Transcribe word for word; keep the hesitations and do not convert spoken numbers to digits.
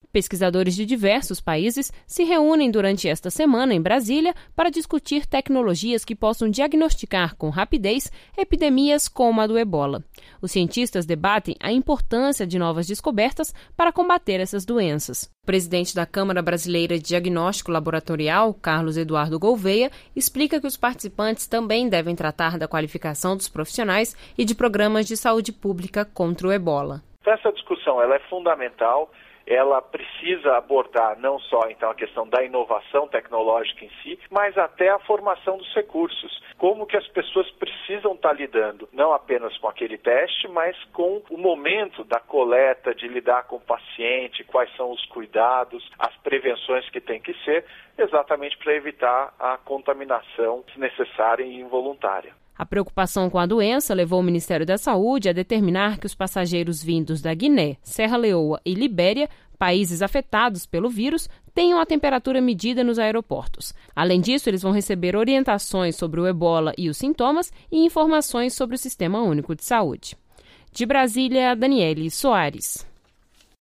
Pesquisadores de diversos países se reúnem durante esta semana em Brasília para discutir tecnologias que possam diagnosticar com rapidez epidemias como a do Ebola. Os cientistas debatem a importância de novas descobertas para combater essas doenças. O presidente da Câmara Brasileira de Diagnóstico Laboratorial, Carlos Eduardo Gouveia, explica que os participantes também devem tratar da qualificação dos profissionais e de programas de saúde pública contra o Ebola. Essa discussão ela é fundamental. Ela precisa abordar não só então a questão da inovação tecnológica em si, mas até a formação dos recursos. Como que as pessoas precisam estar lidando, não apenas com aquele teste, mas com o momento da coleta, de lidar com o paciente, quais são os cuidados, as prevenções que tem que ser, exatamente para evitar a contaminação desnecessária e involuntária. A preocupação com a doença levou o Ministério da Saúde a determinar que os passageiros vindos da Guiné, Serra Leoa e Libéria, países afetados pelo vírus, tenham a temperatura medida nos aeroportos. Além disso, eles vão receber orientações sobre o Ebola e os sintomas e informações sobre o Sistema Único de Saúde. De Brasília, Daniele Soares.